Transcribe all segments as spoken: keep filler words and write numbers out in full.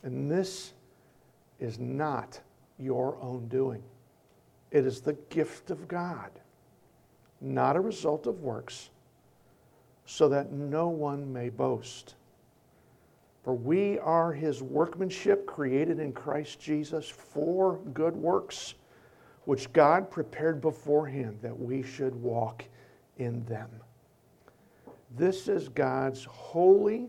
And this is not your own doing. It is the gift of God, not a result of works, so that no one may boast. For we are His workmanship, created in Christ Jesus for good works, which God prepared beforehand that we should walk in them. This is God's holy,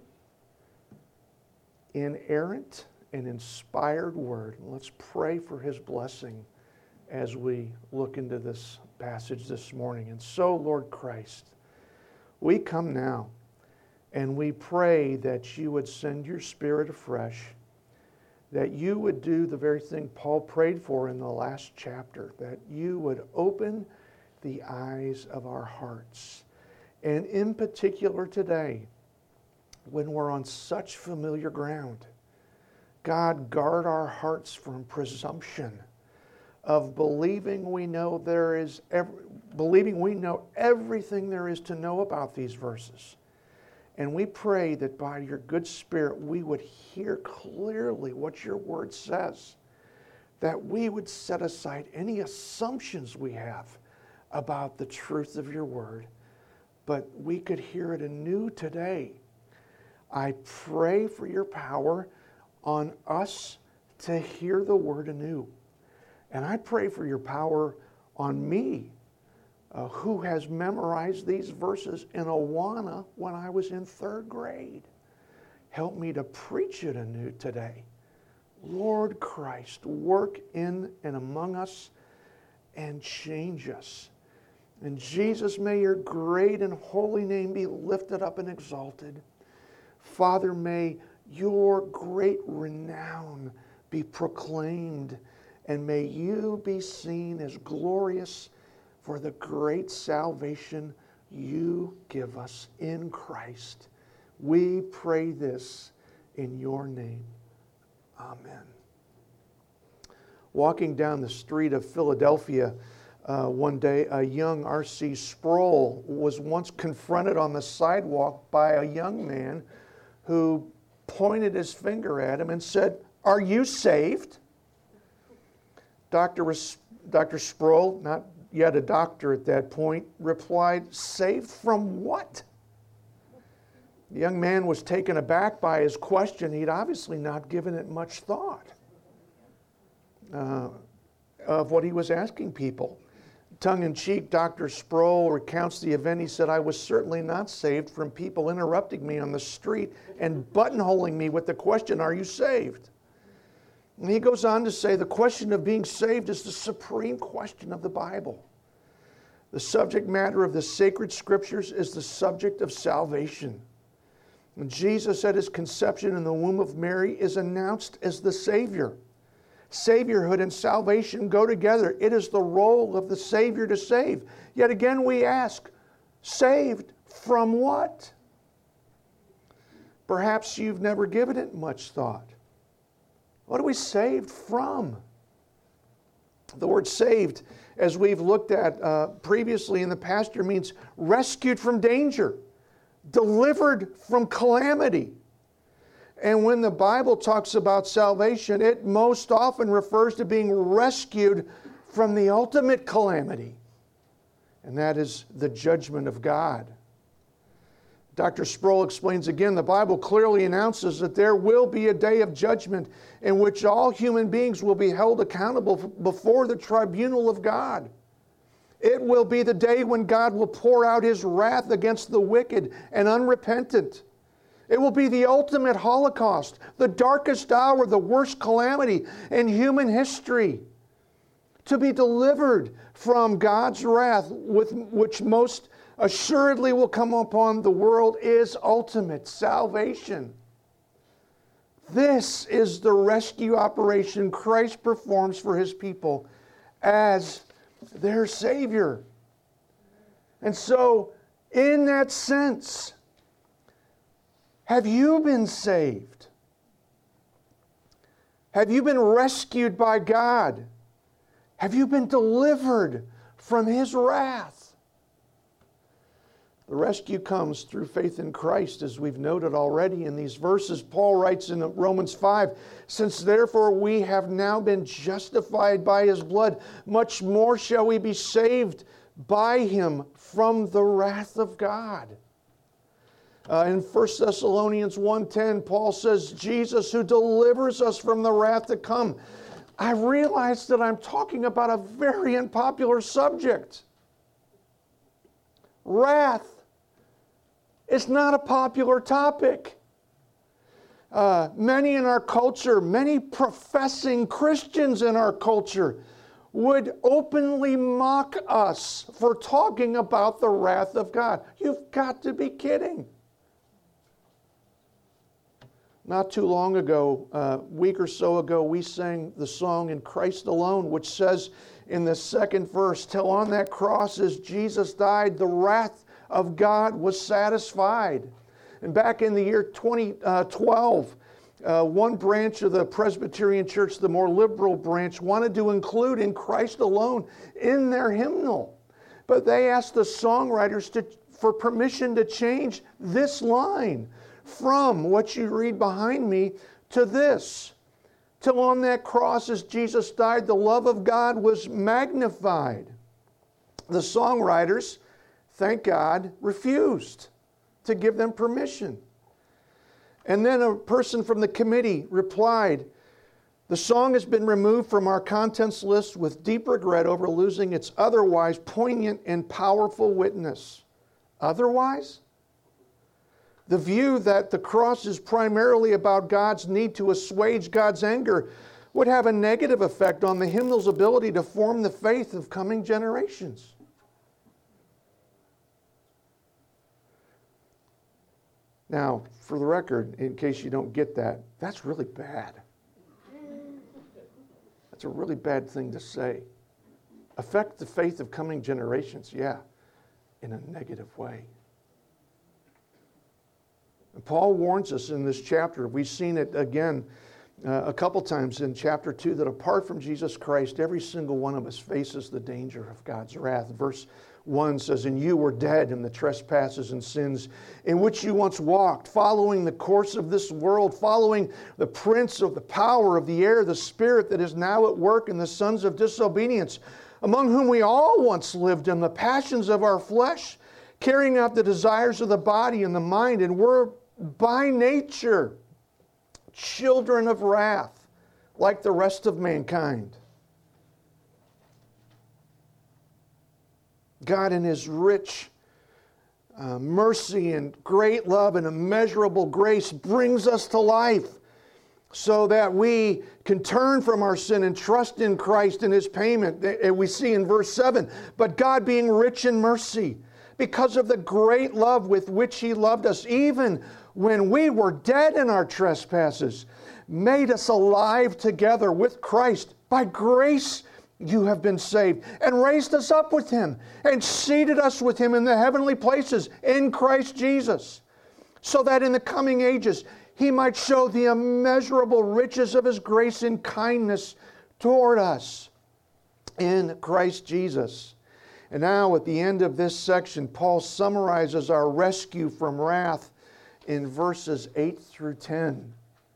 inerrant, and inspired word. Let's pray for His blessing as we look into this passage this morning. And so, Lord Christ, we come now and we pray that you would send your Spirit afresh, that you would do the very thing Paul prayed for in the last chapter, that you would open the eyes of our hearts. And in particular today, when we're on such familiar ground, God, guard our hearts from presumption of believing we know there is every, believing we know everything there is to know about these verses. And we pray that by your good Spirit we would hear clearly what your word says, that we would set aside any assumptions we have about the truth of your word, but we could hear it anew today. I pray for your power on us to hear the word anew. And I pray for your power on me, uh, who has memorized these verses in Awana when I was in third grade. Help me to preach it anew today. Lord Christ, work in and among us and change us. And Jesus, may your great and holy name be lifted up and exalted. Father, may your great renown be proclaimed, and may you be seen as glorious for the great salvation you give us in Christ. We pray this in your name. Amen. Walking down the street of Philadelphia uh, one day, a young R C Sproul was once confronted on the sidewalk by a young man who pointed his finger at him and said, "Are you saved?" Doctor Doctor Sproul, not yet a doctor at that point, replied, "Saved from what?" The young man was taken aback by his question. He'd obviously not given it much thought uh, of what he was asking people. Tongue-in-cheek, Doctor Sproul recounts the event. He said, "I was certainly not saved from people interrupting me on the street and buttonholing me with the question, 'Are you saved?'" And he goes on to say, the question of being saved is the supreme question of the Bible. The subject matter of the sacred scriptures is the subject of salvation. And Jesus at his conception in the womb of Mary is announced as the Savior. Saviorhood and salvation go together. It is the role of the Savior to save. Yet again we ask, saved from what? Perhaps you've never given it much thought. What are we saved from? The word saved, as we've looked at uh, previously in the past year, means rescued from danger, delivered from calamity. And when the Bible talks about salvation, it most often refers to being rescued from the ultimate calamity, and that is the judgment of God. Doctor Sproul explains again, the Bible clearly announces that there will be a day of judgment in which all human beings will be held accountable before the tribunal of God. It will be the day when God will pour out His wrath against the wicked and unrepentant. It will be the ultimate Holocaust, the darkest hour, the worst calamity in human history. To be delivered from God's wrath, with which most assuredly will come upon the world, is ultimate salvation. This is the rescue operation Christ performs for His people as their Savior. And so, in that sense, have you been saved? Have you been rescued by God? Have you been delivered from His wrath? The rescue comes through faith in Christ, as we've noted already in these verses. Paul writes in Romans five, "Since therefore we have now been justified by His blood, much more shall we be saved by Him from the wrath of God." Uh, in First Thessalonians one ten, Paul says, "Jesus who delivers us from the wrath to come." I realize that I'm talking about a very unpopular subject. Wrath. It's not a popular topic. Uh, many in our culture, many professing Christians in our culture would openly mock us for talking about the wrath of God. You've got to be kidding. Not too long ago, a week or so ago, we sang the song "In Christ Alone," which says in the second verse, "Till on that cross as Jesus died, the wrath of God was satisfied." And back in the year twenty twelve, uh, one branch of the Presbyterian Church, the more liberal branch, wanted to include "In Christ Alone" in their hymnal. But they asked the songwriters to, for permission to change this line from what you read behind me to this: "Till on that cross as Jesus died, the love of God was magnified." The songwriters, thank God, refused to give them permission. And then a person from the committee replied, "The song has been removed from our contents list with deep regret over losing its otherwise poignant and powerful witness." Otherwise? The view that the cross is primarily about God's need to assuage God's anger would have a negative effect on the hymnal's ability to form the faith of coming generations. Now, for the record, in case you don't get that, that's really bad. That's a really bad thing to say. Affect the faith of coming generations, yeah, in a negative way. And Paul warns us in this chapter. We've seen it again uh, a couple times in chapter two, that apart from Jesus Christ, every single one of us faces the danger of God's wrath. Verse one says, "And you were dead in the trespasses and sins in which you once walked, following the course of this world, following the prince of the power of the air, the spirit that is now at work in the sons of disobedience, among whom we all once lived in the passions of our flesh, carrying out the desires of the body and the mind, and were by nature children of wrath, like the rest of mankind. God, in His rich uh, mercy and great love and immeasurable grace, brings us to life so that we can turn from our sin and trust in Christ and His payment." And we see in verse seven, "But God, being rich in mercy, because of the great love with which He loved us, even when we were dead in our trespasses, made us alive together with Christ. By grace you have been saved, and raised us up with Him, and seated us with Him in the heavenly places in Christ Jesus, so that in the coming ages He might show the immeasurable riches of His grace and kindness toward us in Christ Jesus." And now at the end of this section, Paul summarizes our rescue from wrath in verses eight through ten.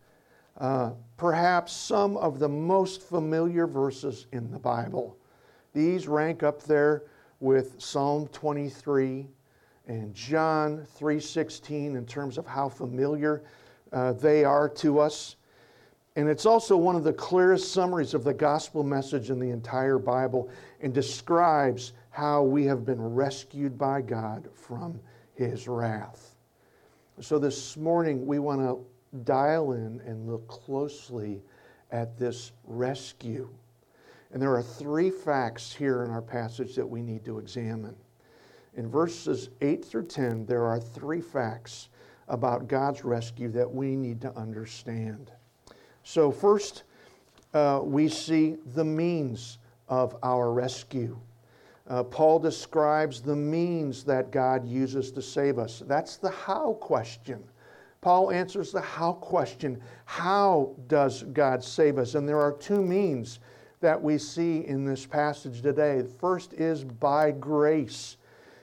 Uh, perhaps some of the most familiar verses in the Bible. These rank up there with Psalm twenty-three and John three sixteen in terms of how familiar uh, they are to us. And it's also one of the clearest summaries of the gospel message in the entire Bible, and describes how we have been rescued by God from His wrath. So this morning we want to dial in and look closely at this rescue. And there are three facts here in our passage that we need to examine. In verses eight through ten, there are three facts about God's rescue that we need to understand. So first, uh, we see the means of our rescue. Uh, Paul describes the means that God uses to save us. That's the how question. Paul answers the how question. How does God save us? And there are two means that we see in this passage today. The first is by grace.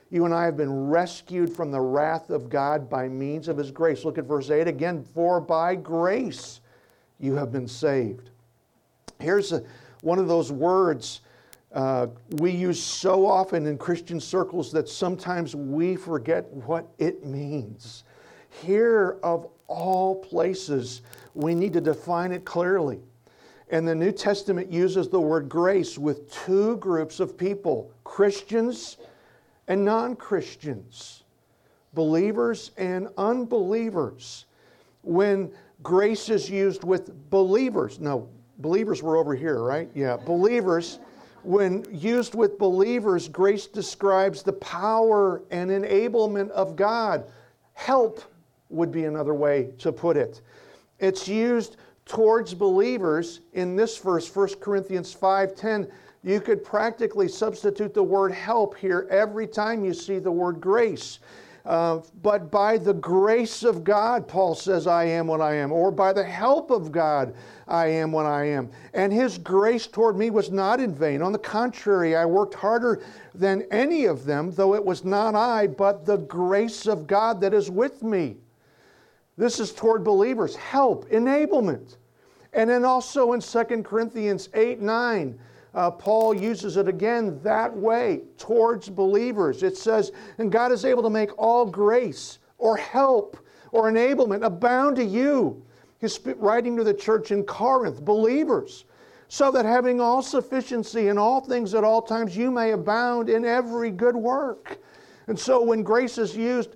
You and I have been rescued from the wrath of God by means of His grace. Look at verse eight again. For by grace you have been saved. Here's a, one of those words uh, we use so often in Christian circles that sometimes we forget what it means. Here, of all places, we need to define it clearly. And the New Testament uses the word grace with two groups of people, Christians and non-Christians, believers and unbelievers. When grace is used with believers, no, believers were over here, right? Yeah, believers. When used with believers, grace describes the power and enablement of God. Help would be another way to put it. It's used towards believers in this verse, First Corinthians five ten. You could practically substitute the word help here every time you see the word grace. Uh, but by the grace of God, Paul says, I am what I am. Or by the help of God, I am what I am. And His grace toward me was not in vain. On the contrary, I worked harder than any of them, though it was not I, but the grace of God that is with me. This is toward believers. Help, enablement. And then also in Second Corinthians eight nine, uh, Paul uses it again that way, towards believers. It says, and God is able to make all grace or help or enablement abound to you. He's writing to the church in Corinth, believers, so that having all sufficiency in all things at all times, you may abound in every good work. And so when grace is used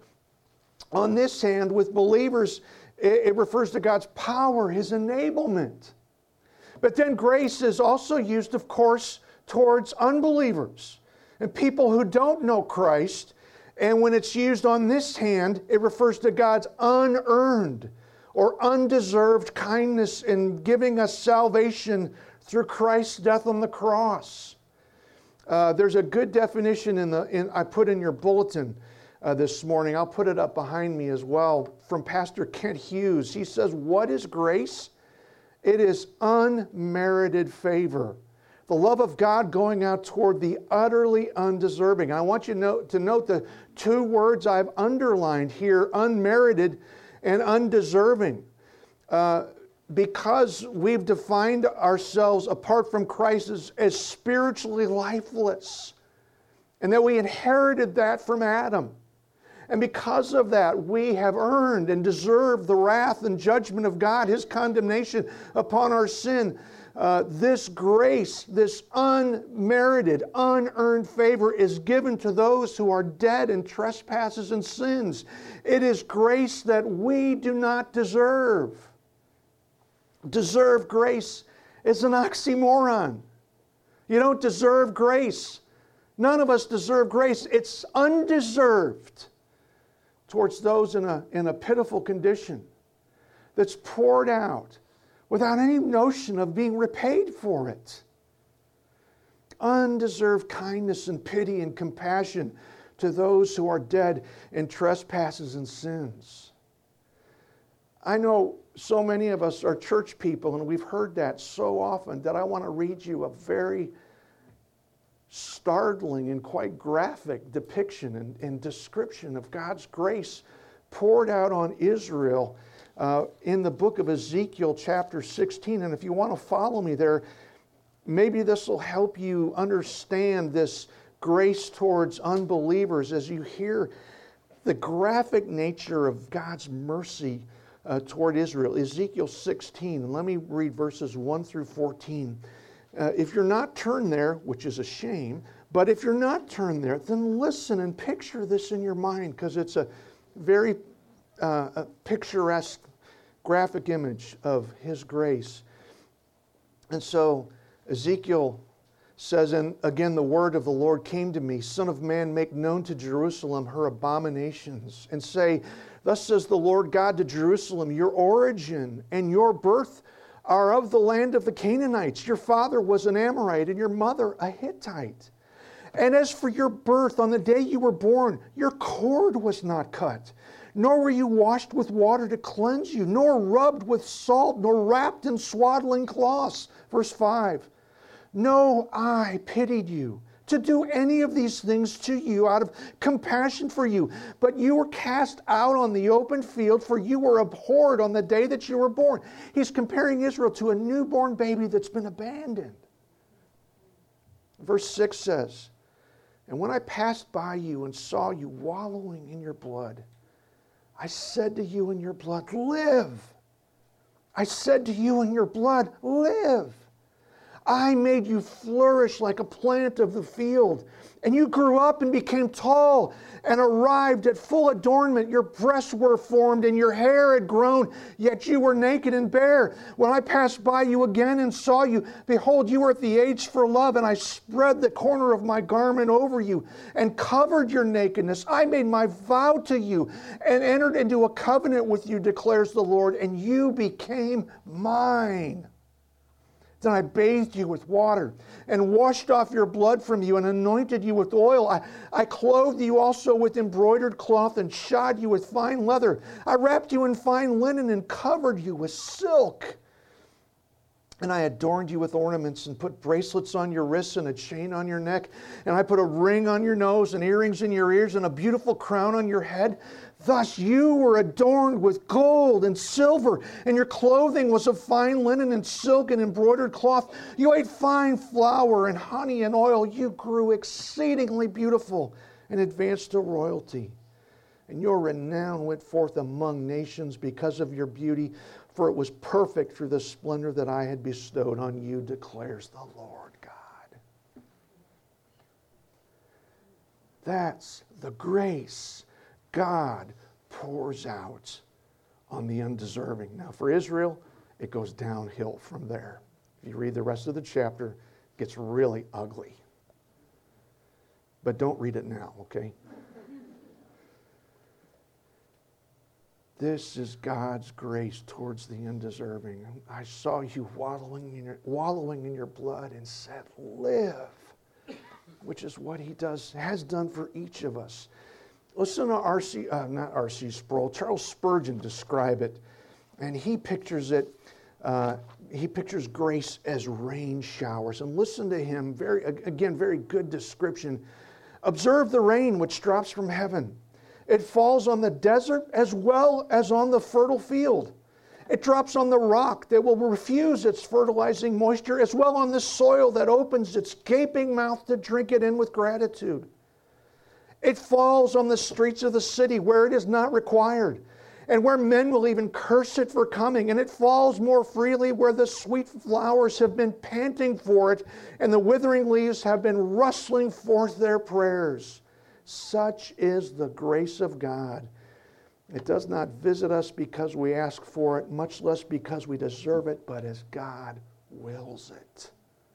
on this hand with believers, it refers to God's power, His enablement. But then grace is also used, of course, towards unbelievers and people who don't know Christ. And when it's used on this hand, it refers to God's unearned or undeserved kindness in giving us salvation through Christ's death on the cross. Uh, there's a good definition in the in, I put in your bulletin uh, this morning. I'll put it up behind me as well, from Pastor Kent Hughes. He says, what is grace? It is unmerited favor. The love of God going out toward the utterly undeserving. I want you to note, to note the two words I've underlined here, unmerited and undeserving. Uh, because we've defined ourselves apart from Christ as, as spiritually lifeless. And that we inherited that from Adam. And because of that, we have earned and deserved the wrath and judgment of God, His condemnation upon our sin. Uh, this grace, this unmerited, unearned favor is given to those who are dead in trespasses and sins. It is grace that we do not deserve. Deserve grace is an oxymoron. You don't deserve grace. None of us deserve grace. It's undeserved towards those in a, in a pitiful condition that's poured out without any notion of being repaid for it. Undeserved kindness and pity and compassion to those who are dead in trespasses and sins. I know so many of us are church people, and we've heard that so often that I want to read you a very startling and quite graphic depiction and, and description of God's grace poured out on Israel uh, in the book of Ezekiel chapter sixteen. And if you want to follow me there, maybe this will help you understand this grace towards unbelievers as you hear the graphic nature of God's mercy uh, toward Israel. Ezekiel sixteen, let me read verses one through fourteen. Uh, if you're not turned there, which is a shame, but if you're not turned there, then listen and picture this in your mind, because it's a very uh, a picturesque graphic image of His grace. And so Ezekiel says, and again the word of the Lord came to me, Son of man, make known to Jerusalem her abominations, and say, thus says the Lord God to Jerusalem, your origin and your birth are of the land of the Canaanites. Your father was an Amorite and your mother a Hittite. And as for your birth, on the day you were born, your cord was not cut, nor were you washed with water to cleanse you, nor rubbed with salt, nor wrapped in swaddling cloths. Verse five, no eye pitied you to do any of these things to you out of compassion for you. But you were cast out on the open field, for you were abhorred on the day that you were born. He's comparing Israel to a newborn baby that's been abandoned. Verse six says, and when I passed by you and saw you wallowing in your blood, I said to you in your blood, live. I said to you in your blood, live. I made you flourish like a plant of the field, and you grew up and became tall and arrived at full adornment. Your breasts were formed and your hair had grown, yet you were naked and bare. When I passed by you again and saw you, behold, you were at the age for love, and I spread the corner of my garment over you and covered your nakedness. I made my vow to you and entered into a covenant with you, declares the Lord, and you became mine. Then I bathed you with water and washed off your blood from you and anointed you with oil. I, I clothed you also with embroidered cloth and shod you with fine leather. I wrapped you in fine linen and covered you with silk. And I adorned you with ornaments and put bracelets on your wrists and a chain on your neck. And I put a ring on your nose and earrings in your ears and a beautiful crown on your head. Thus you were adorned with gold and silver, and your clothing was of fine linen and silk and embroidered cloth. You ate fine flour and honey and oil. You grew exceedingly beautiful and advanced to royalty. And your renown went forth among nations because of your beauty, for it was perfect through the splendor that I had bestowed on you, declares the Lord God. That's the grace God pours out on the undeserving. Now, for Israel, it goes downhill from there. If you read the rest of the chapter, it gets really ugly. But don't read it now, okay? This is God's grace towards the undeserving. I saw you wallowing in your, wallowing in your blood and said, live, which is what he does, has done for each of us. Listen to R C, uh, not R C Sproul, Charles Spurgeon describe it, and he pictures it, uh, he pictures grace as rain showers. And listen to him, very again, very good description. Observe the rain which drops from heaven. It falls on the desert as well as on the fertile field. It drops on the rock that will refuse its fertilizing moisture, as well on the soil that opens its gaping mouth to drink it in with gratitude. It falls on the streets of the city where it is not required, and where men will even curse it for coming. And it falls more freely where the sweet flowers have been panting for it, and the withering leaves have been rustling forth their prayers. Such is the grace of God. It does not visit us because we ask for it, much less because we deserve it, but as God wills it.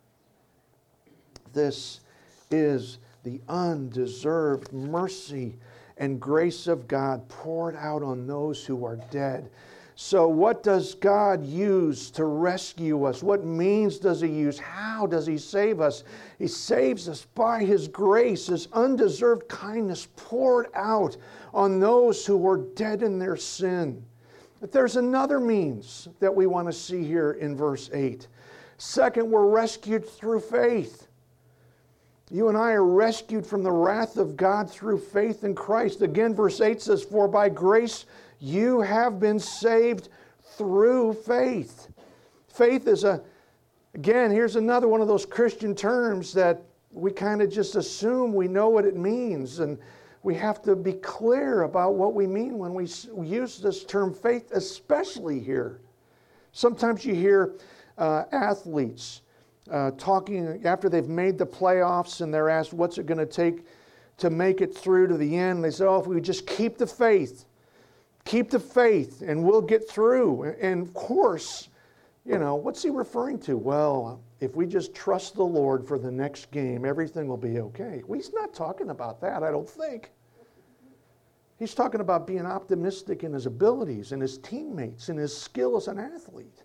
This is the undeserved mercy and grace of God poured out on those who are dead. So what does God use to rescue us? What means does he use? How does he save us? He saves us by his grace, his undeserved kindness poured out on those who were dead in their sin. But there's another means that we want to see here in verse eight. Second, we're rescued through faith. You and I are rescued from the wrath of God through faith in Christ. Again, verse eight says, for by grace you have been saved through faith. Faith is a, again, here's another one of those Christian terms that we kind of just assume we know what it means. And we have to be clear about what we mean when we use this term faith, especially here. Sometimes you hear uh, athletes uh, talking after they've made the playoffs and they're asked what's it going to take to make it through to the end. They say, oh, if we just keep the faith, keep the faith and we'll get through. And of course, you know, what's he referring to? Well, if we just trust the Lord for the next game, everything will be okay. Well, he's not talking about that, I don't think. He's talking about being optimistic in his abilities and his teammates and his skill as an athlete.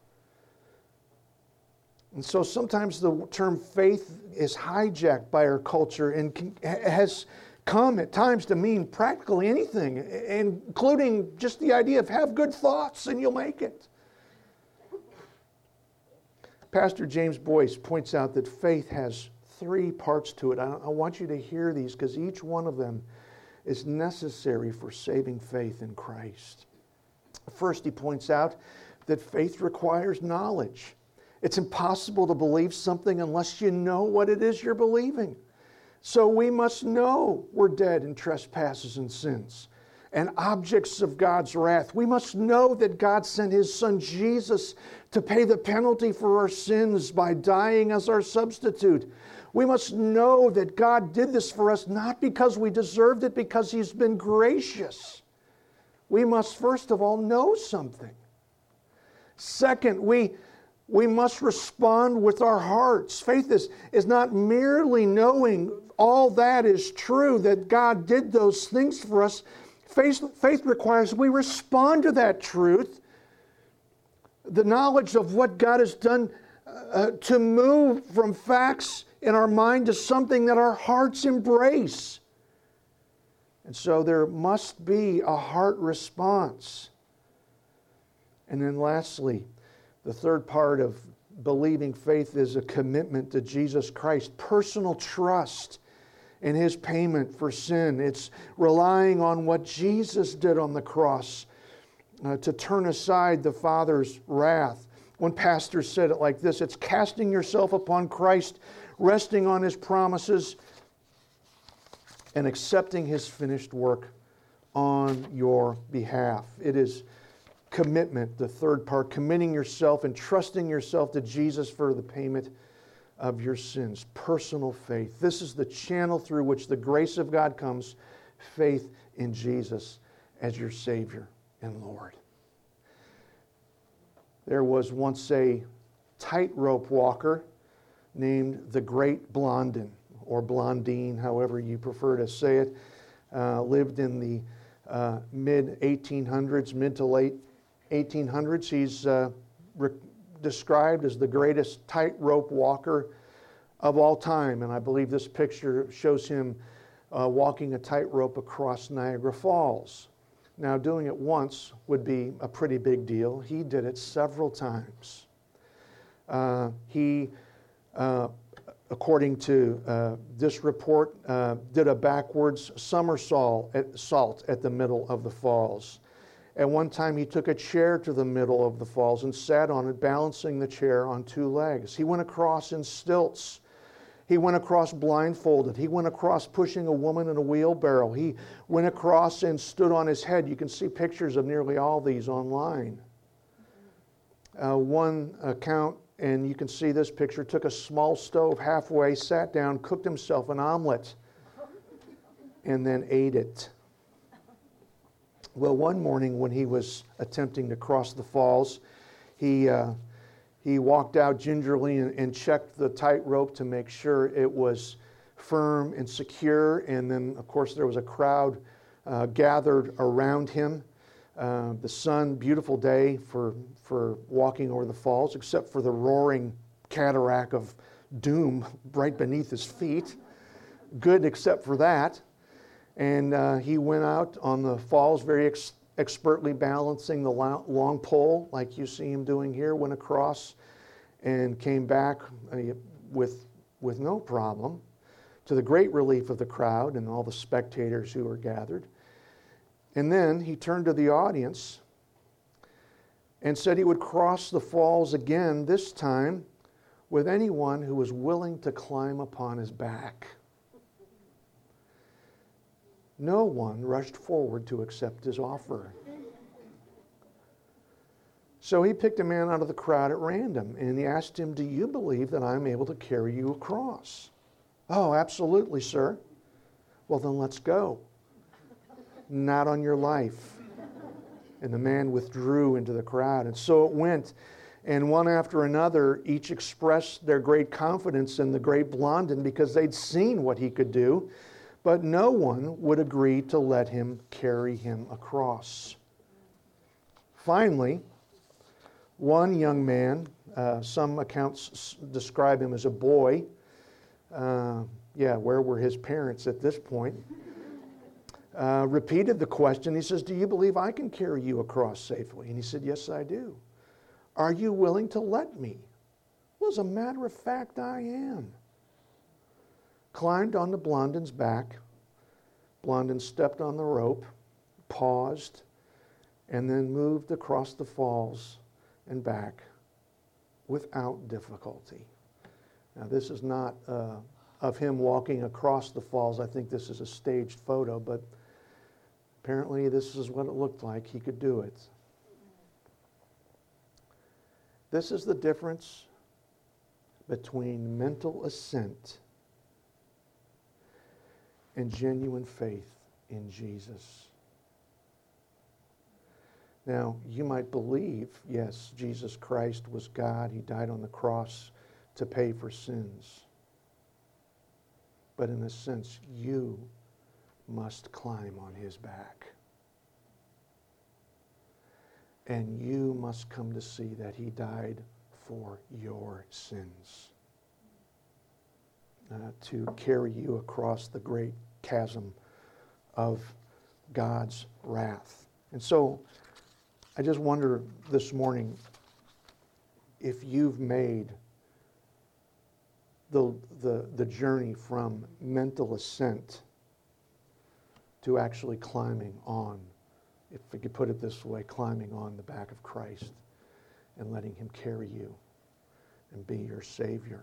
And so sometimes the term faith is hijacked by our culture and has come at times to mean practically anything, including just the idea of have good thoughts and you'll make it. Pastor James Boyce points out that faith has three parts to it. I, I want you to hear these because each one of them is necessary for saving faith in Christ. First, he points out that faith requires knowledge. It's impossible to believe something unless you know what it is you're believing. So we must know we're dead in trespasses and sins and objects of God's wrath. We must know that God sent His Son Jesus to pay the penalty for our sins by dying as our substitute. We must know that God did this for us not because we deserved it, because He's been gracious. We must first of all know something. Second, we, we must respond with our hearts. Faith is, is not merely knowing all that is true, that God did those things for us. Faith, faith requires we respond to that truth, the knowledge of what God has done, uh, to move from facts in our mind to something that our hearts embrace. And so there must be a heart response. And then lastly, the third part of believing faith is a commitment to Jesus Christ, personal trust in His payment for sin. It's relying on what Jesus did on the cross uh, to turn aside the Father's wrath. One pastor said it like this: it's casting yourself upon Christ, resting on His promises, and accepting His finished work on your behalf. It is commitment, the third part, committing yourself and trusting yourself to Jesus for the payment of your sins. Personal faith. This is the channel through which the grace of God comes, faith in Jesus as your Savior and Lord. There was once a tightrope walker named the Great Blondin, or Blondine, however you prefer to say it. Uh, lived in the uh, mid eighteen hundreds, mid to late eighteen hundreds. He's uh, re- described as the greatest tightrope walker of all time. And I believe this picture shows him uh, walking a tightrope across Niagara Falls. Now, doing it once would be a pretty big deal. He did it several times. Uh, he, uh, according to uh, this report, uh, did a backwards somersault at, salt at the middle of the falls. At one time, he took a chair to the middle of the falls and sat on it, balancing the chair on two legs. He went across in stilts. He went across blindfolded. He went across pushing a woman in a wheelbarrow. He went across and stood on his head. You can see pictures of nearly all these online. Uh, one account, and you can see this picture, took a small stove halfway, sat down, cooked himself an omelet, and then ate it. Well, one morning when he was attempting to cross the falls, he uh, he walked out gingerly and, and checked the tightrope to make sure it was firm and secure. And then, of course, there was a crowd uh, gathered around him. Uh, the sun, beautiful day for for walking over the falls, except for the roaring cataract of doom right beneath his feet. Good, except for that. And uh, he went out on the falls very ex- expertly balancing the long, long pole, like you see him doing here, went across and came back uh, with, with no problem, to the great relief of the crowd and all the spectators who were gathered. And then he turned to the audience and said he would cross the falls again, this time with anyone who was willing to climb upon his back. No one rushed forward to accept his offer. So he picked a man out of the crowd at random, and he asked him, "Do you believe that I'm able to carry you across?" "Oh, absolutely, sir." "Well, then let's go." "Not on your life." And the man withdrew into the crowd. And so it went. And one after another, each expressed their great confidence in the Great Blondin because they'd seen what he could do. But no one would agree to let him carry him across. Finally, one young man, uh, some accounts s- describe him as a boy. Uh, yeah, where were his parents at this point? Uh, repeated the question. He says, "Do you believe I can carry you across safely?" And he said, "Yes, I do." "Are you willing to let me?" "Well, as a matter of fact, I am." climbed onto Blondin's back. Blondin stepped on the rope, paused, and then moved across the falls and back without difficulty. Now, this is not uh, of him walking across the falls. I think this is a staged photo, but apparently this is what it looked like. He could do it. This is the difference between mental assent and genuine faith in Jesus. Now, you might believe, yes, Jesus Christ was God. He died on the cross to pay for sins. But in a sense, you must climb on his back. And you must come to see that he died for your sins. Uh, to carry you across the great chasm of God's wrath. And so, I just wonder this morning if you've made the, the, the journey from mental assent to actually climbing on, if we could put it this way, climbing on the back of Christ and letting him carry you and be your Savior.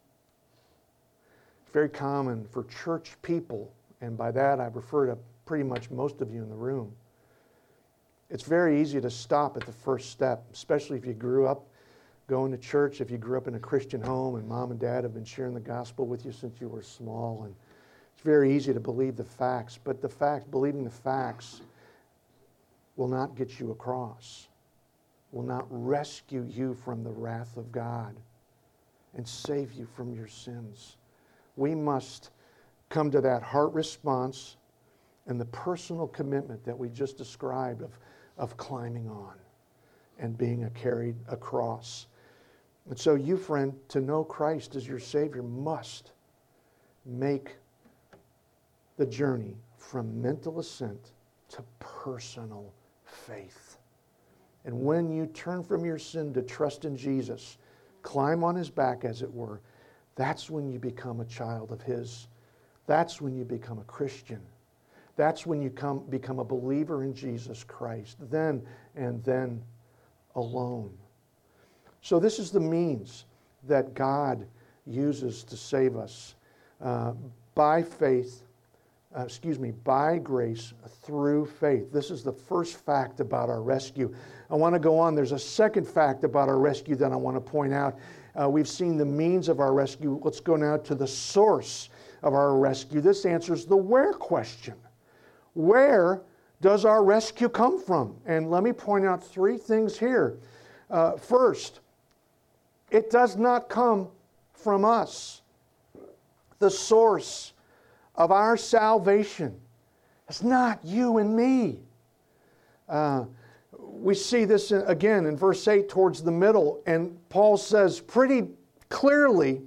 It's very common for church people, and by that I refer to pretty much most of you in the room. It's very easy to stop at the first step, especially if you grew up going to church, if you grew up in a Christian home and mom and dad have been sharing the gospel with you since you were small. And it's very easy to believe the facts, but the facts, believing the facts will not get you across, will not rescue you from the wrath of God and save you from your sins. We must come to that heart response and the personal commitment that we just described of, of climbing on and being a carried across. And so you, friend, to know Christ as your Savior must make the journey from mental assent to personal faith. And when you turn from your sin to trust in Jesus, climb on his back, as it were, that's when you become a child of his. That's when you become a Christian. That's when you come, become a believer in Jesus Christ. Then and then alone. So this is the means that God uses to save us uh, by faith, uh, excuse me, by grace through faith. This is the first fact about our rescue. I want to go on. There's a second fact about our rescue that I want to point out. Uh, we've seen the means of our rescue. Let's go now to the source of our rescue. This answers the where question. Where does our rescue come from? And let me point out three things here. Uh, first, it does not come from us. The source of our salvation is not you and me. Uh, we see this again in verse eight towards the middle, and Paul says pretty clearly,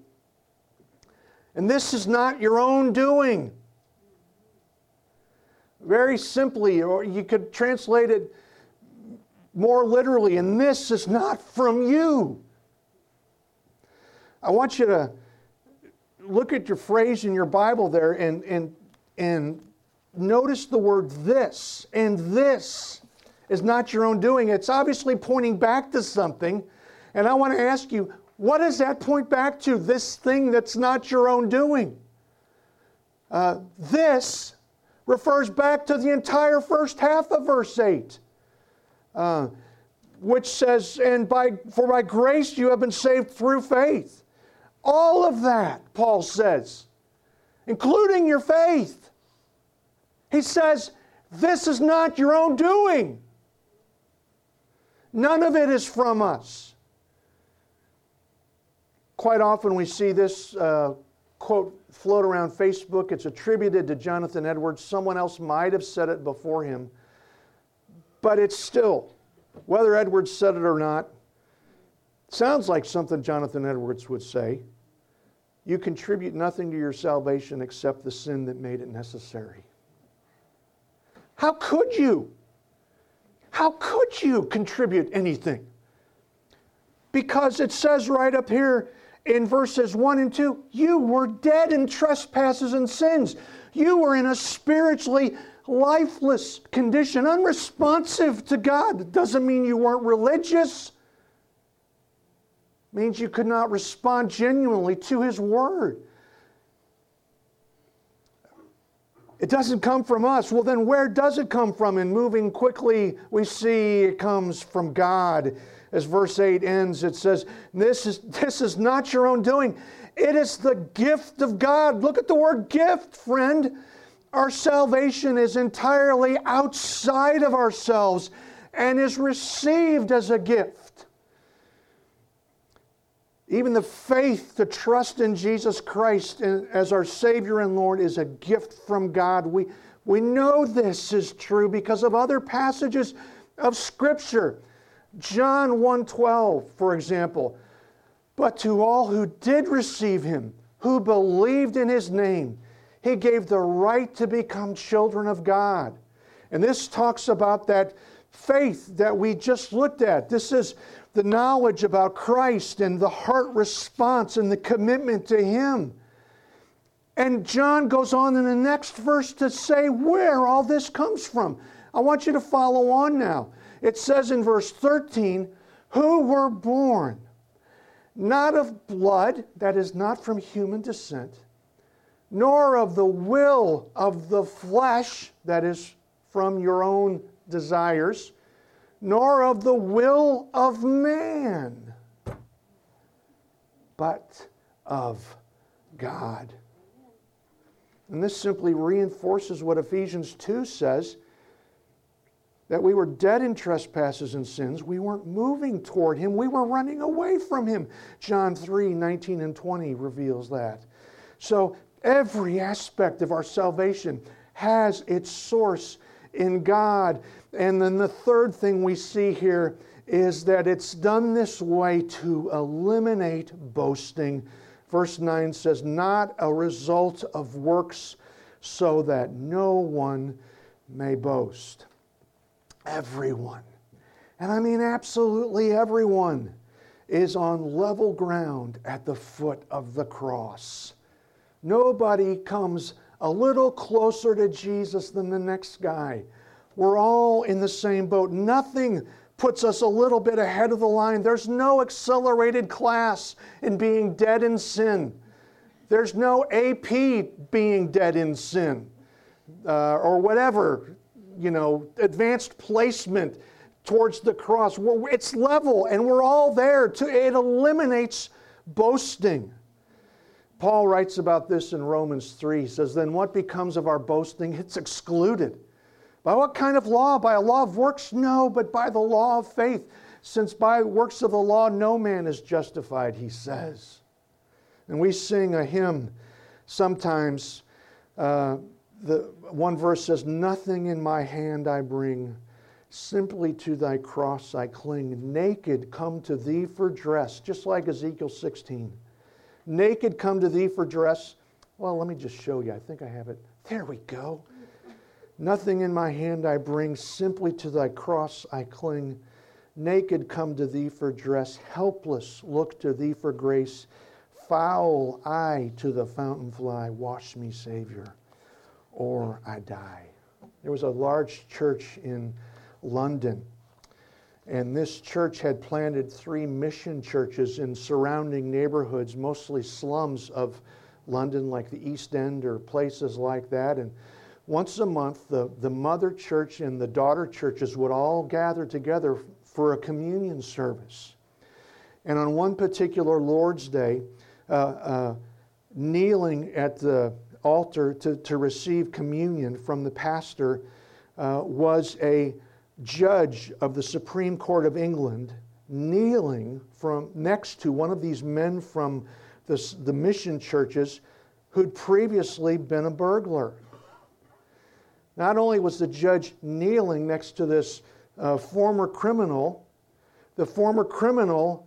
and this is not your own doing. Very simply, or you could translate it more literally, and this is not from you. I want you to look at your phrase in your Bible there and, and, and notice the word this. And this is not your own doing. It's obviously pointing back to something. And I want to ask you, what does that point back to? This thing that's not your own doing. Uh, this refers back to the entire first half of verse eight. Uh, which says, and by for by grace you have been saved through faith. All of that, Paul says, including your faith. He says, this is not your own doing. None of it is from us. Quite often we see this uh, quote float around Facebook. It's attributed to Jonathan Edwards. Someone else might have said it before him. But it's still, whether Edwards said it or not, sounds like something Jonathan Edwards would say. You contribute nothing to your salvation except the sin that made it necessary. How could you? How could you contribute anything? Because it says right up here in verses one and two, you were dead in trespasses and sins. You were in a spiritually lifeless condition, unresponsive to God. It doesn't mean you weren't religious. It means you could not respond genuinely to His Word. It doesn't come from us. Well, then where does it come from? And moving quickly, we see it comes from God. As verse eight ends, it says, this is, this is not your own doing. It is the gift of God. Look at the word gift, friend. Our salvation is entirely outside of ourselves and is received as a gift. Even the faith to trust in Jesus Christ as our Savior and Lord is a gift from God. We, we know this is true because of other passages of Scripture. John one twelve, for example. But to all who did receive Him, who believed in His name, He gave the right to become children of God. And this talks about that faith that we just looked at. This is the knowledge about Christ and the heart response and the commitment to Him. And John goes on in the next verse to say where all this comes from. I want you to follow on now. It says in verse thirteen, who were born not of blood, that is not from human descent, nor of the will of the flesh, that is from your own desires, nor of the will of man, but of God. And this simply reinforces what Ephesians two says, that we were dead in trespasses and sins. We weren't moving toward Him. We were running away from Him. John three nineteen and twenty reveals that. So every aspect of our salvation has its source in God. And then the third thing we see here is that it's done this way to eliminate boasting. Verse nine says, not a result of works, so that no one may boast. Everyone, and I mean absolutely everyone, is on level ground at the foot of the cross. Nobody comes a little closer to Jesus than the next guy. We're all in the same boat. Nothing puts us a little bit ahead of the line. There's no accelerated class in being dead in sin. There's no A P being dead in sin, uh, or whatever, you know, advanced placement towards the cross. We're, it's level, and we're all there. To, it eliminates boasting. Paul writes about this in Romans three. He says, then what becomes of our boasting? It's excluded. By what kind of law? By a law of works? No, but by the law of faith. Since by works of the law no man is justified, he says. And we sing a hymn sometimes. Uh, the one verse says, nothing in my hand I bring, simply to thy cross I cling. Naked come to thee for dress, just like Ezekiel sixteen. Naked come to thee for dress. Well, let me just show you. I think I have it. There we go. Nothing in my hand I bring, simply to thy cross I cling. Naked come to thee for dress, helpless look to thee for grace. Foul I to the fountain fly, wash me, Savior, or I die. There was a large church in London, and this church had planted three mission churches in surrounding neighborhoods, mostly slums of London, like the East End or places like that. And once a month, the, the mother church and the daughter churches would all gather together for a communion service. And on one particular Lord's Day, uh, uh, kneeling at the altar to, to receive communion from the pastor uh, was a judge of the Supreme Court of England, kneeling from next to one of these men from the, the mission churches who'd previously been a burglar. Not only was the judge kneeling next to this uh, former criminal, the former criminal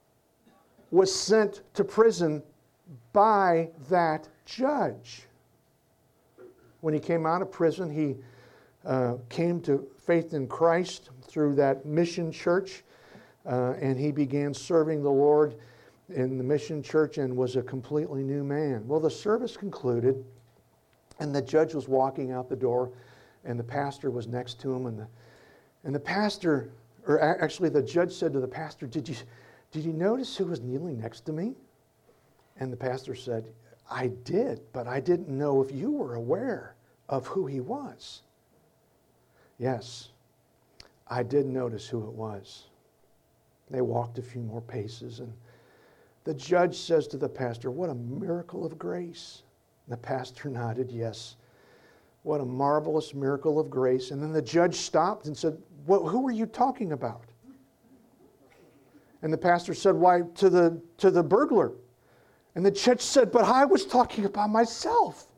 was sent to prison by that judge. When he came out of prison, he uh, came to faith in Christ through that mission church, uh, and he began serving the Lord. in the mission church and was a completely new man. Well, the service concluded, and the judge was walking out the door, and the pastor was next to him, and the and the pastor, or actually the judge said to the pastor, "Did you did you notice who was kneeling next to me?" And the pastor said, "I did, but I didn't know if you were aware of who he was." Yes, I did notice who it was. They walked a few more paces, and the judge says to the pastor, "What a miracle of grace." The pastor nodded, "Yes, what a marvelous miracle of grace." And then the judge stopped and said, "Well, who are you talking about?" And the pastor said, "Why, to the to the burglar." And the judge said, "But I was talking about myself."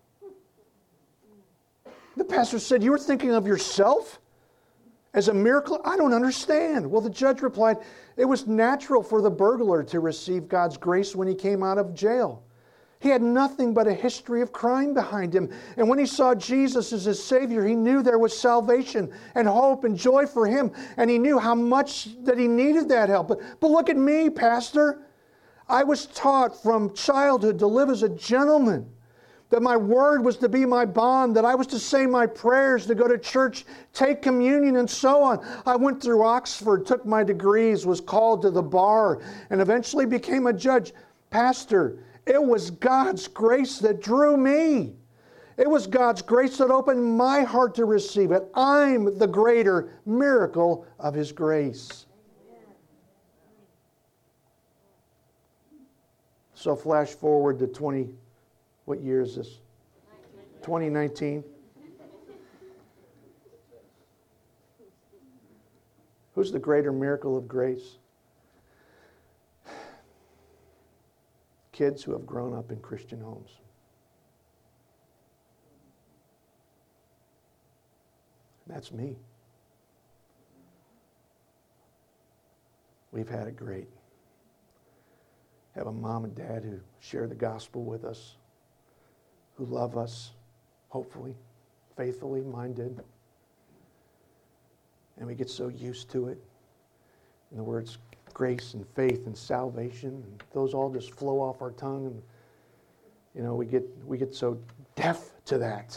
The pastor said, "You were thinking of yourself as a miracle? I don't understand." Well, the judge replied, "It was natural for the burglar to receive God's grace when he came out of jail. He had nothing but a history of crime behind him. And when he saw Jesus as his Savior, he knew there was salvation and hope and joy for him. And he knew how much that he needed that help. But, but look at me, Pastor. I was taught from childhood to live as a gentleman, that my word was to be my bond, that I was to say my prayers, to go to church, take communion, and so on. I went through Oxford, took my degrees, was called to the bar, and eventually became a judge. Pastor, it was God's grace that drew me. It was God's grace that opened my heart to receive it. I'm the greater miracle of His grace." So flash forward to twenty, what year is this? twenty nineteen. Who's the greater miracle of grace? Kids who have grown up in Christian homes. That's me. We've had it great. Have a mom and dad who share the gospel with us, who love us, hopefully, faithfully. Mine did. And we get so used to it. And the words grace and faith and salvation, and those all just flow off our tongue, and you know, we get we get so deaf to that.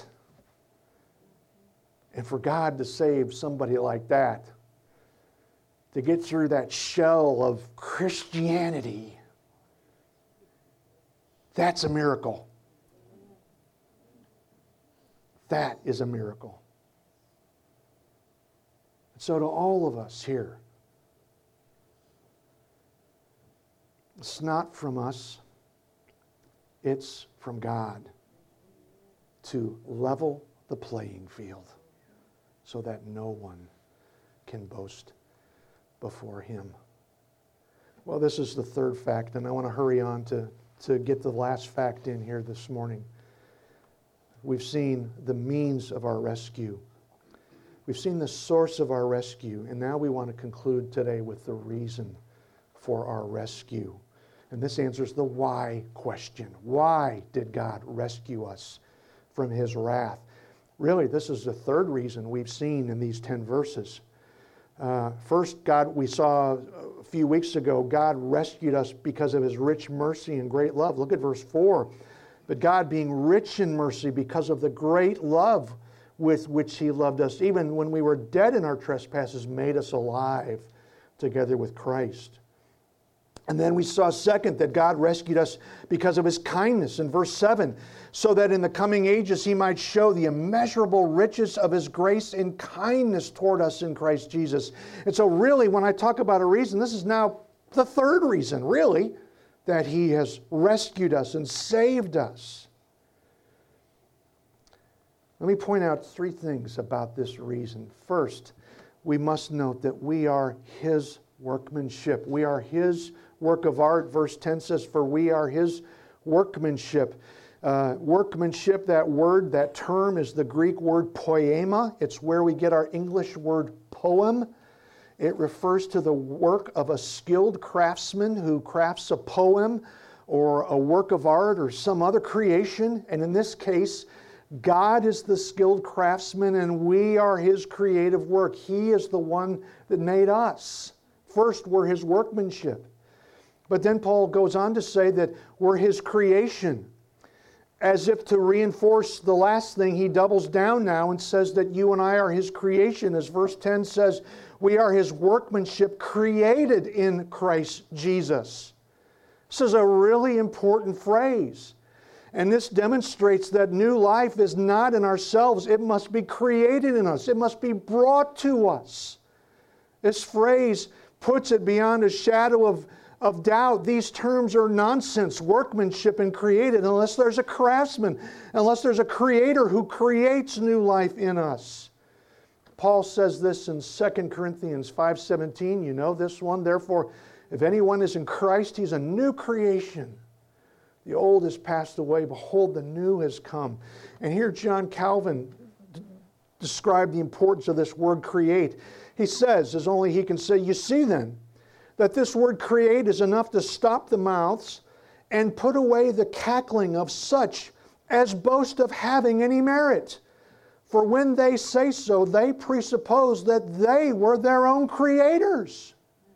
And for God to save somebody like that, to get through that shell of Christianity, that's a miracle. That is a miracle. And so to all of us here, it's not from us, it's from God to level the playing field so that no one can boast before Him. Well, this is the third fact, and I want to hurry on to, to get the last fact in here this morning. We've seen the means of our rescue. We've seen the source of our rescue, and now we want to conclude today with the reason for our rescue. And this answers the why question. Why did God rescue us from His wrath? Really, this is the third reason we've seen in these ten verses. Uh, first, God, we saw a few weeks ago, God rescued us because of His rich mercy and great love. Look at verse four. But God, being rich in mercy because of the great love with which He loved us, even when we were dead in our trespasses, made us alive together with Christ. And then we saw, second, that God rescued us because of His kindness in verse seven, so that in the coming ages He might show the immeasurable riches of His grace and kindness toward us in Christ Jesus. And so really, when I talk about a reason, this is now the third reason, really, that He has rescued us and saved us. Let me point out three things about this reason. First, we must note that we are His workmanship. We are His work of art. Verse ten says, "For we are His workmanship." Uh, workmanship, that word, that term is the Greek word poema. It's where we get our English word poem. It refers to the work of a skilled craftsman who crafts a poem or a work of art or some other creation. And in this case, God is the skilled craftsman and we are His creative work. He is the one that made us. First, we're His workmanship. But then Paul goes on to say that we're His creation. As if to reinforce the last thing, he doubles down now and says that you and I are His creation. As verse ten says, we are His workmanship created in Christ Jesus. This is a really important phrase. And this demonstrates that new life is not in ourselves. It must be created in us. It must be brought to us. This phrase puts it beyond a shadow of, of doubt. These terms are nonsense, workmanship and created, unless there's a craftsman, unless there's a creator who creates new life in us. Paul says this in Second Corinthians five seventeen. You know this one. Therefore, if anyone is in Christ, he's a new creation. The old has passed away. Behold, the new has come. And here John Calvin d- described the importance of this word create. He says, as only he can say, you see then, that this word create is enough to stop the mouths and put away the cackling of such as boast of having any merit. For when they say so, they presuppose that they were their own creators.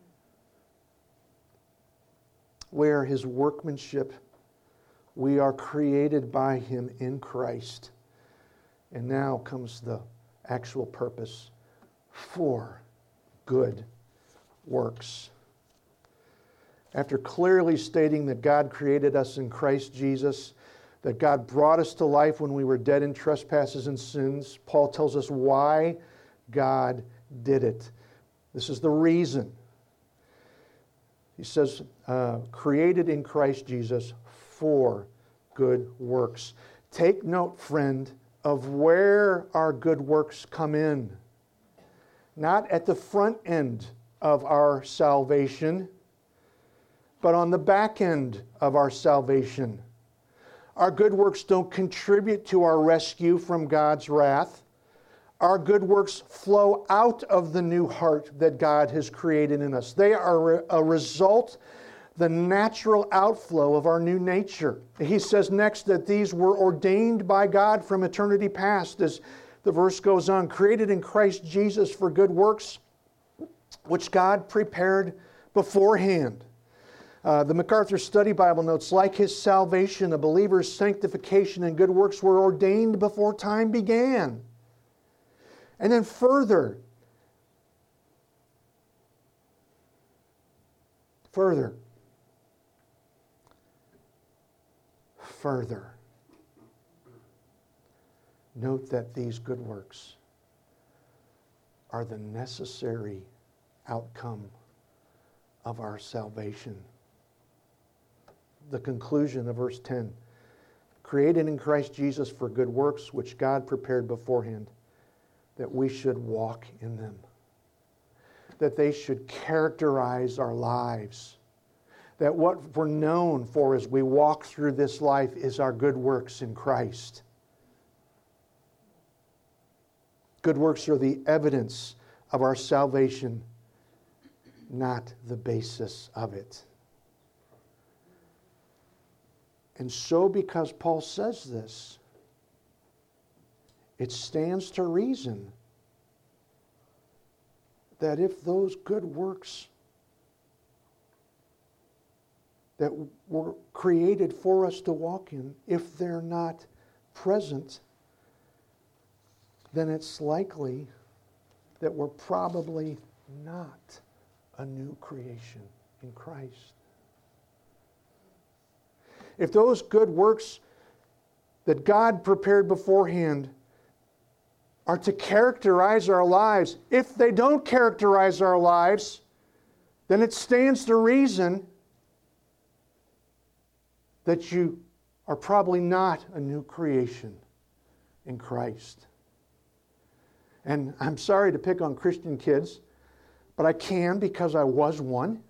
We are His workmanship. We are created by Him in Christ. And now comes the actual purpose for good works. After clearly stating that God created us in Christ Jesus, that God brought us to life when we were dead in trespasses and sins, Paul tells us why God did it. This is the reason. He says, uh, created in Christ Jesus for good works. Take note, friend, of where our good works come in. Not at the front end of our salvation, but on the back end of our salvation. Our good works don't contribute to our rescue from God's wrath. Our good works flow out of the new heart that God has created in us. They are a result, the natural outflow of our new nature. He says next that these were ordained by God from eternity past, as the verse goes on, created in Christ Jesus for good works, which God prepared beforehand. Uh, the MacArthur Study Bible notes, like his salvation, a believer's sanctification and good works were ordained before time began. And then further, further, further, note that these good works are the necessary outcome of our salvation. The conclusion of verse ten, created in Christ Jesus for good works, which God prepared beforehand, that we should walk in them, that they should characterize our lives, that what we're known for as we walk through this life is our good works in Christ. Good works are the evidence of our salvation, not the basis of it. And so, because Paul says this, it stands to reason that if those good works that were created for us to walk in, if they're not present, then it's likely that we're probably not a new creation in Christ. If those good works that God prepared beforehand are to characterize our lives, if they don't characterize our lives, then it stands to reason that you are probably not a new creation in Christ. And I'm sorry to pick on Christian kids, but I can because I was one.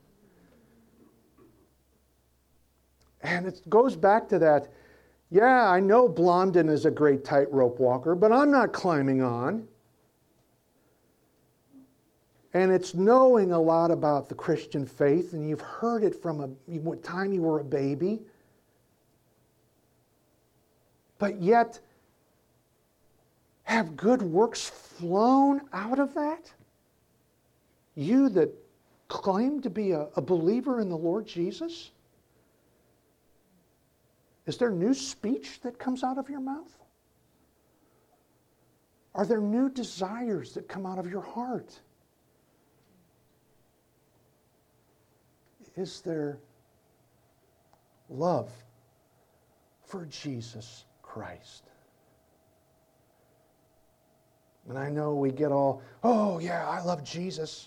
And it goes back to that, yeah, I know Blondin is a great tightrope walker, but I'm not climbing on. And it's knowing a lot about the Christian faith, and you've heard it from a time you were a baby. But yet, have good works flown out of that? You that claim to be a, a believer in the Lord Jesus? Is there new speech that comes out of your mouth? Are there new desires that come out of your heart? Is there love for Jesus Christ? And I know we get all, oh yeah, I love Jesus.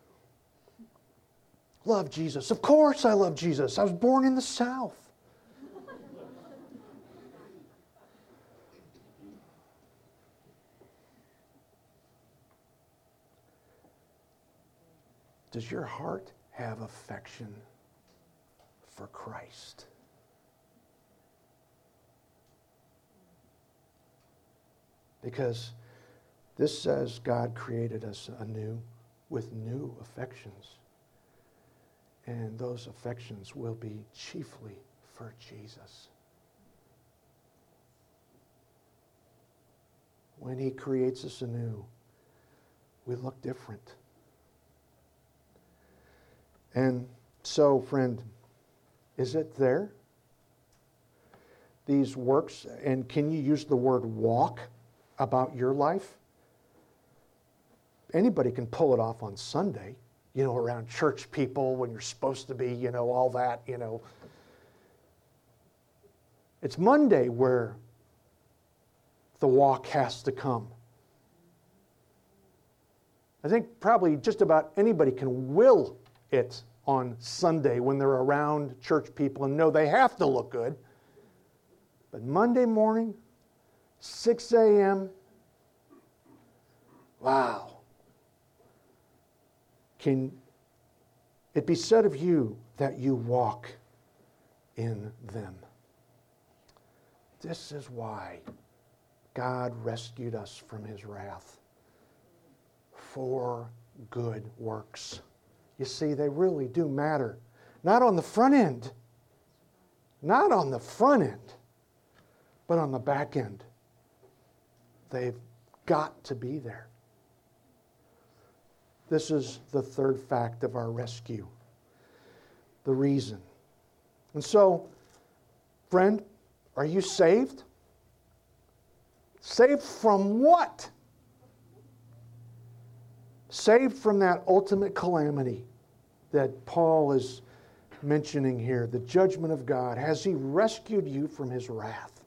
Love Jesus. Of course I love Jesus. I was born in the South. Does your heart have affection for Christ? Because this says God created us anew with new affections. And those affections will be chiefly for Jesus. When He creates us anew, we look different. And so, friend, is it there? These works, and can you use the word walk about your life? Anybody can pull it off on Sunday, you know, around church people when you're supposed to be, you know, all that, you know. It's Monday where the walk has to come. I think probably just about anybody can will it on Sunday when they're around church people and know they have to look good. But Monday morning, six a.m., wow. Can it be said of you that you walk in them? This is why God rescued us from His wrath. For good works. You see, they really do matter. Not on the front end. Not on the front end. But on the back end. They've got to be there. This is the third fact of our rescue. The reason. And so, friend, are you saved? Saved from what? Saved from that ultimate calamity that Paul is mentioning here, the judgment of God. Has He rescued you from His wrath?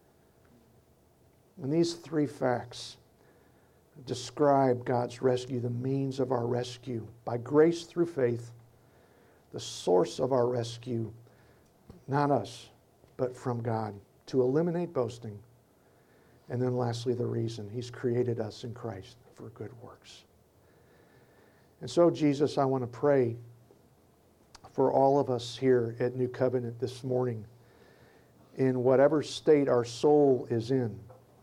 And these three facts describe God's rescue, the means of our rescue. By grace through faith, the source of our rescue, not us, but from God, to eliminate boasting. And then lastly, the reason. He's created us in Christ for good works. And so, Jesus, I want to pray for all of us here at New Covenant this morning, in whatever state our soul is in.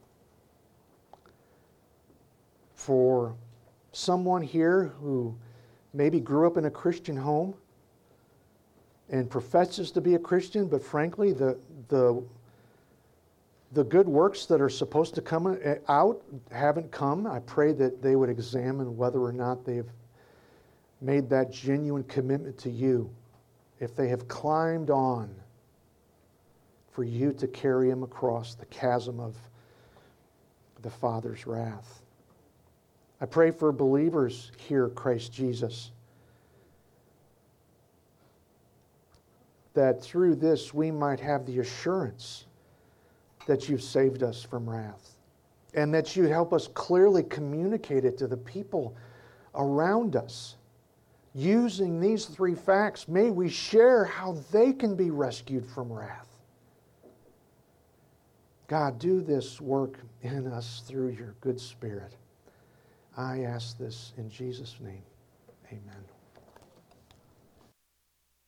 For someone here who maybe grew up in a Christian home and professes to be a Christian, but frankly, the the the good works that are supposed to come out haven't come. I pray that they would examine whether or not they've made that genuine commitment to you, if they have climbed on for you to carry them across the chasm of the Father's wrath. I pray for believers here, Christ Jesus, that through this we might have the assurance that you've saved us from wrath, and that you help us clearly communicate it to the people around us. Using these three facts, may we share how they can be rescued from wrath. God, do this work in us through your good Spirit. I ask this in Jesus' name. Amen.